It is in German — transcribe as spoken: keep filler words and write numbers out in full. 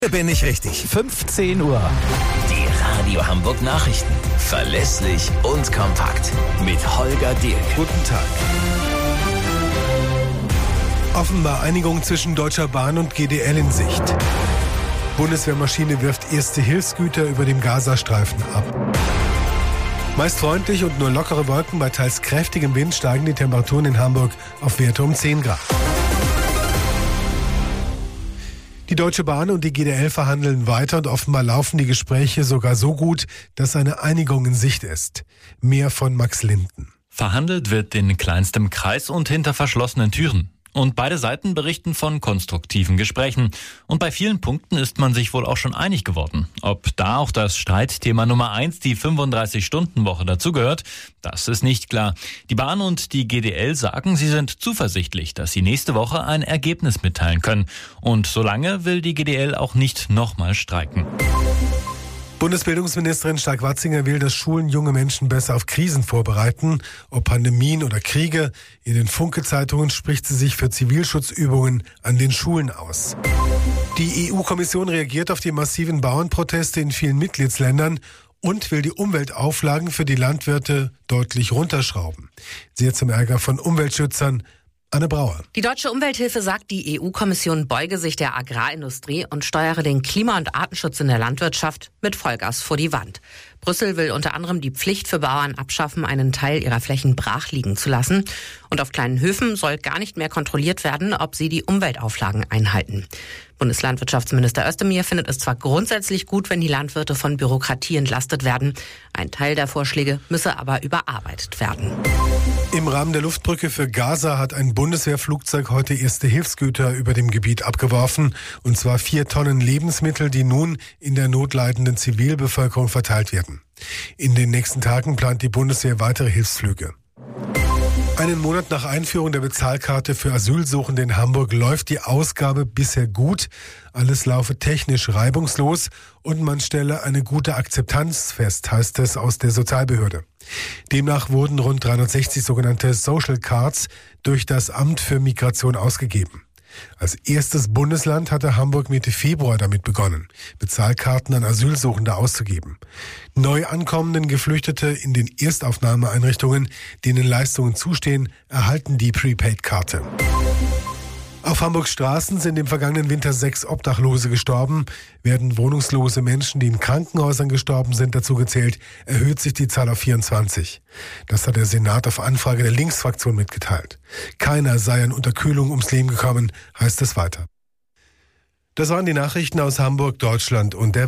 Bin ich richtig. fünfzehn Uhr. Die Radio Hamburg Nachrichten. Verlässlich und kompakt. Mit Holger Dirk. Guten Tag. Offenbar Einigung zwischen Deutscher Bahn und G D L in Sicht. Bundeswehrmaschine wirft erste Hilfsgüter über dem Gazastreifen ab. Meist freundlich und nur lockere Wolken, bei teils kräftigem Wind steigen die Temperaturen in Hamburg auf Werte um zehn Grad. Die Deutsche Bahn und die G D L verhandeln weiter und offenbar laufen die Gespräche sogar so gut, dass eine Einigung in Sicht ist. Mehr von Max Linden. Verhandelt wird in kleinstem Kreis und hinter verschlossenen Türen. Und beide Seiten berichten von konstruktiven Gesprächen. Und bei vielen Punkten ist man sich wohl auch schon einig geworden. Ob da auch das Streitthema Nummer eins, die fünfunddreißig-Stunden-Woche, dazugehört, das ist nicht klar. Die Bahn und die G D L sagen, sie sind zuversichtlich, dass sie nächste Woche ein Ergebnis mitteilen können. Und solange will die G D L auch nicht nochmal streiken. Bundesbildungsministerin Stark-Watzinger will, dass Schulen junge Menschen besser auf Krisen vorbereiten, ob Pandemien oder Kriege. In den Funke-Zeitungen spricht sie sich für Zivilschutzübungen an den Schulen aus. Die E U-Kommission reagiert auf die massiven Bauernproteste in vielen Mitgliedsländern und will die Umweltauflagen für die Landwirte deutlich runterschrauben. Sehr zum Ärger von Umweltschützern. Anne Brauer. Die Deutsche Umwelthilfe sagt, die E U-Kommission beuge sich der Agrarindustrie und steuere den Klima- und Artenschutz in der Landwirtschaft mit Vollgas vor die Wand. Brüssel will unter anderem die Pflicht für Bauern abschaffen, einen Teil ihrer Flächen brach liegen zu lassen. Und auf kleinen Höfen soll gar nicht mehr kontrolliert werden, ob sie die Umweltauflagen einhalten. Bundeslandwirtschaftsminister Özdemir findet es zwar grundsätzlich gut, wenn die Landwirte von Bürokratie entlastet werden. Ein Teil der Vorschläge müsse aber überarbeitet werden. Im Rahmen der Luftbrücke für Gaza hat ein Bundeswehrflugzeug heute erste Hilfsgüter über dem Gebiet abgeworfen. Und zwar vier Tonnen Lebensmittel, die nun in der notleidenden Zivilbevölkerung verteilt werden. In den nächsten Tagen plant die Bundeswehr weitere Hilfsflüge. Einen Monat nach Einführung der Bezahlkarte für Asylsuchende in Hamburg läuft die Ausgabe bisher gut. Alles laufe technisch reibungslos und man stelle eine gute Akzeptanz fest, heißt es aus der Sozialbehörde. Demnach wurden rund dreihundertsechzig sogenannte Social Cards durch das Amt für Migration ausgegeben. Als erstes Bundesland hatte Hamburg Mitte Februar damit begonnen, Bezahlkarten an Asylsuchende auszugeben. Neu ankommenden Geflüchtete in den Erstaufnahmeeinrichtungen, denen Leistungen zustehen, erhalten die Prepaid-Karte. Auf Hamburgs Straßen sind im vergangenen Winter sechs Obdachlose gestorben. Werden wohnungslose Menschen, die in Krankenhäusern gestorben sind, dazu gezählt, erhöht sich die Zahl auf vierundzwanzig. Das hat der Senat auf Anfrage der Linksfraktion mitgeteilt. Keiner sei an Unterkühlung ums Leben gekommen, heißt es weiter. Das waren die Nachrichten aus Hamburg, Deutschland und der